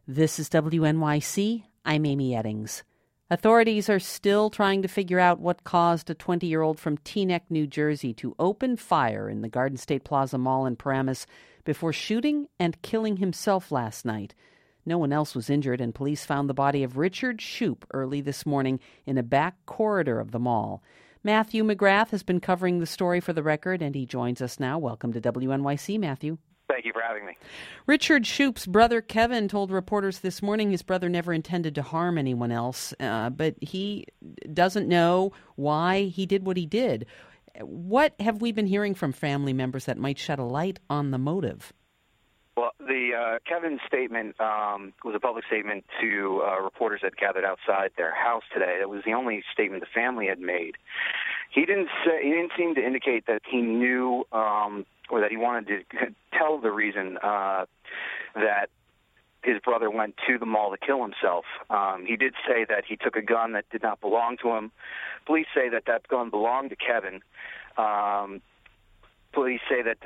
This is WNYC. I'm Amy Eddings. Authorities are still trying to figure out what caused a 20-year-old from Teaneck, New Jersey, to open fire in the Garden State Plaza Mall in Paramus before shooting and killing himself last night. No one else was injured, and police found the body of Richard Shoup early this morning in a back corridor of the mall. Matthew McGrath has been covering the story for The Record, and he joins us now. Welcome to WNYC, Matthew. Thank you for having me. Richard Shoup's brother, Kevin, told reporters this morning his brother never intended to harm anyone else, but he doesn't know why he did what he did. What have we been hearing from family members that might shed a light on the motive? Well, Kevin's statement was a public statement to reporters that gathered outside their house today. It was the only statement the family had made. He didn't seem to indicate that he knew or that he wanted to tell the reason that his brother went to the mall to kill himself. He did say that he took a gun that did not belong to him. Police say that gun belonged to Kevin. Police say that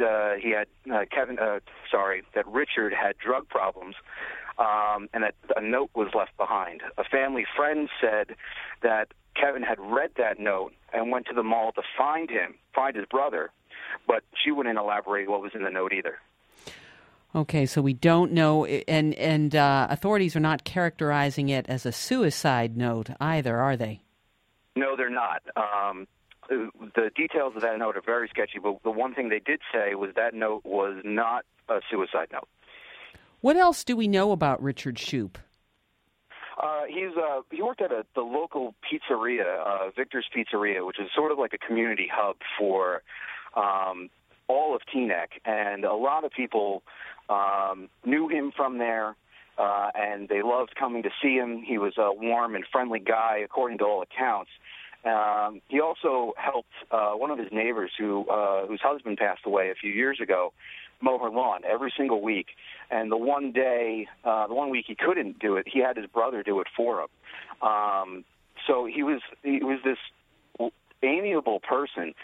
that Richard had drug problems, and that a note was left behind. A family friend said that Kevin had read that note and went to the mall to find his brother, but she wouldn't elaborate what was in the note either. Okay, so we don't know, and authorities are not characterizing it as a suicide note either, are they? No, they're not. The details of that note are very sketchy, but the one thing they did say was that note was not a suicide note. What else do we know about Richard Shoup? He worked at the local pizzeria, Victor's Pizzeria, which is sort of like a community hub for all of Teaneck, and a lot of people knew him from there, and they loved coming to see him. He was a warm and friendly guy, according to all accounts. He also helped one of his neighbors whose husband passed away a few years ago mow her lawn every single week. And the one week he couldn't do it, he had his brother do it for him. So he was this amiable person,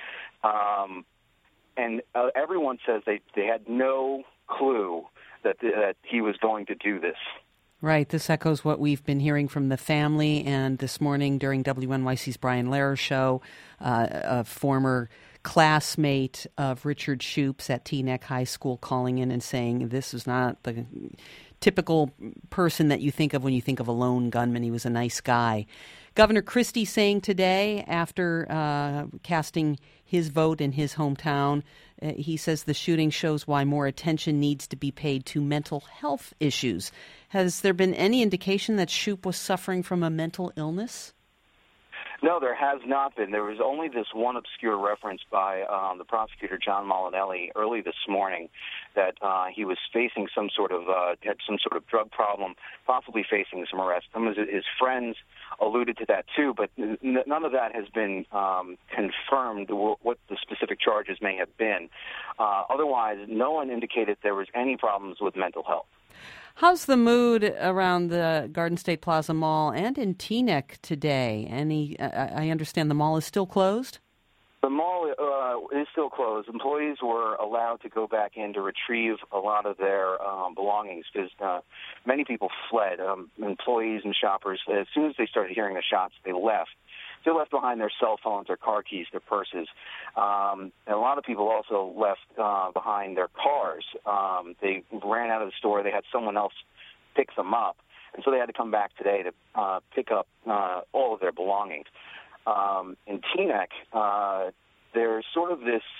and everyone says they had no clue that he was going to do this. Right. This echoes what we've been hearing from the family, and this morning during WNYC's Brian Lehrer show, a former classmate of Richard Shoup's at Teaneck High School calling in and saying this is not the typical person that you think of when you think of a lone gunman. He was a nice guy. Governor Christie saying today, after casting his vote in his hometown, he says the shooting shows why more attention needs to be paid to mental health issues. Has there been any indication that Shoup was suffering from a mental illness? No, there has not been. There was only this one obscure reference by the prosecutor, John Molinelli, early this morning that he was facing had some sort of drug problem, possibly facing some arrest. Some of his friends alluded to that too, but none of that has been confirmed what the specific charges may have been. Otherwise, no one indicated there was any problems with mental health. How's the mood around the Garden State Plaza Mall and in Teaneck today? I understand the mall is still closed? The mall is still closed. Employees were allowed to go back in to retrieve a lot of their belongings because many people fled. Employees and shoppers, as soon as they started hearing the shots, they left. They left behind their cell phones, their car keys, their purses. And a lot of people also left behind their cars. They ran out of the store. They had someone else pick them up. And so they had to come back today to pick up all of their belongings. In Teaneck, there's sort of this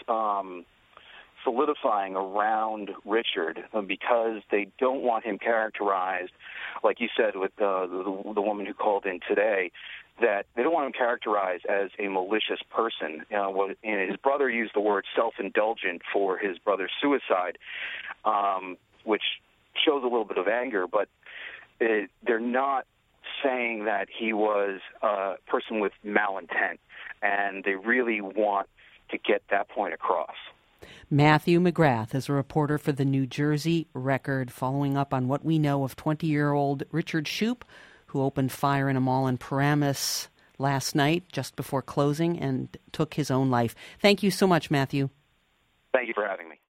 solidifying around Richard because they don't want him characterized, like you said with the woman who called in today, that they don't want him characterized as a malicious person. His brother used the word self-indulgent for his brother's suicide, which shows a little bit of anger, but they're not saying that he was a person with malintent, and they really want to get that point across. Matthew McGrath is a reporter for the New Jersey Record, following up on what we know of 20-year-old Richard Shoup, who opened fire in a mall in Paramus last night just before closing and took his own life. Thank you so much, Matthew. Thank you for having me.